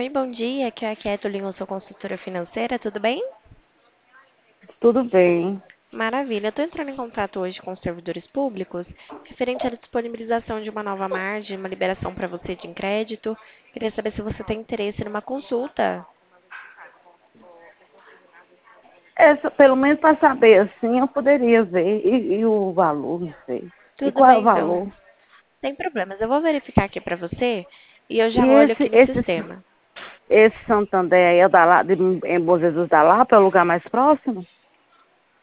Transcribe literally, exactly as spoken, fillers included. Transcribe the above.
Oi, bom dia. Aqui é a Kathleen, eu sou consultora financeira, tudo bem? Tudo bem. Maravilha. Eu estou entrando em contato hoje com os servidores públicos, referente à disponibilização de uma nova margem, uma liberação para você de crédito. Queria saber se você tem interesse numa consulta. Essa, pelo menos para saber assim, eu poderia ver. E, e o valor, não sei. E Tudo qual é bem, o então. valor? Sem problemas. Eu vou verificar aqui para você e eu E já olho esse, aqui no esse, sistema. esse Santander aí é da, La- de, em Bom Jesus da Lapa, é o lugar mais próximo?